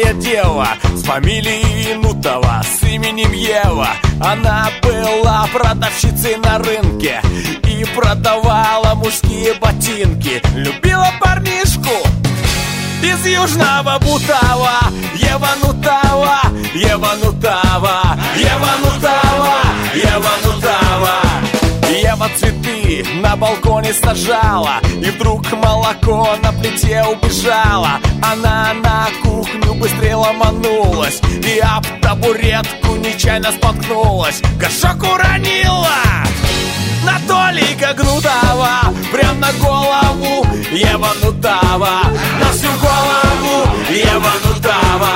замужняя дева с фамилией Нутова, с именем Ева. Она была продавщицей на рынке и продавала мужские ботинки. Любила парнишку из Южного Бутава. Ева Нутова, Ева Нутова, Ева Нутова, Ева Нутова. Ева цветы на балконе сажала, и вдруг молоко на плите убежало. Она на кухню быстрее ломанулась и об табуретку нечаянно споткнулась. Горшок уронила на Толика Гнутова, прям на голову Ева Нутова, на всю голову Ева Нутова.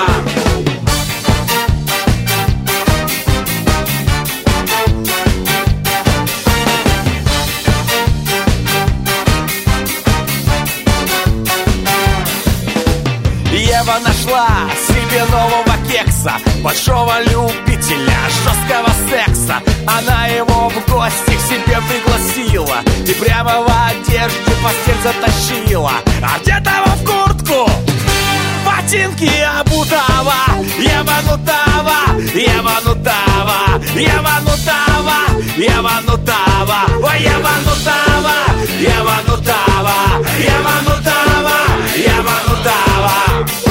Ева нашла себе нового кекса, большого любителя жесткого секса. Она его в гости к себе пригласила и прямо в одежде в постель затащила. Одетого в куртку, ботинки обутого. Ева Нутова, Ева Нутова, Ева Нутова, Ева Нутова. Ой, Ева Нутова, Ева Нутова, Ева Нутова, Ева Нутова.